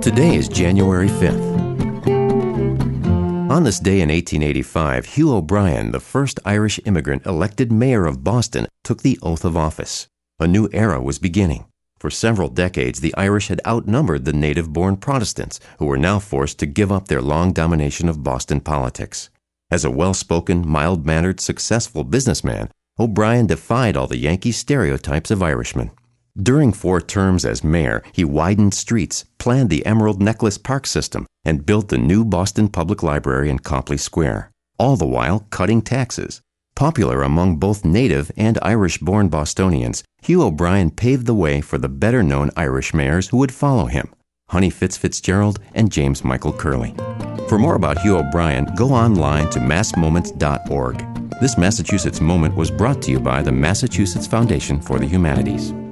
Today is January 5th. On this day in 1885, Hugh O'Brien, the first Irish immigrant elected mayor of Boston, took the oath of office. A new era was beginning. For several decades, the Irish had outnumbered the native-born Protestants, who were now forced to give up their long domination of Boston politics. As a well-spoken, mild-mannered, successful businessman, O'Brien defied all the Yankee stereotypes of Irishmen. During 4 terms as mayor, he widened streets, planned the Emerald Necklace Park system, and built the new Boston Public Library in Copley Square, all the while cutting taxes. Popular among both native and Irish-born Bostonians, Hugh O'Brien paved the way for the better-known Irish mayors who would follow him, Honey Fitzgerald and James Michael Curley. For more about Hugh O'Brien, go online to massmoments.org. This Massachusetts Moment was brought to you by the Massachusetts Foundation for the Humanities.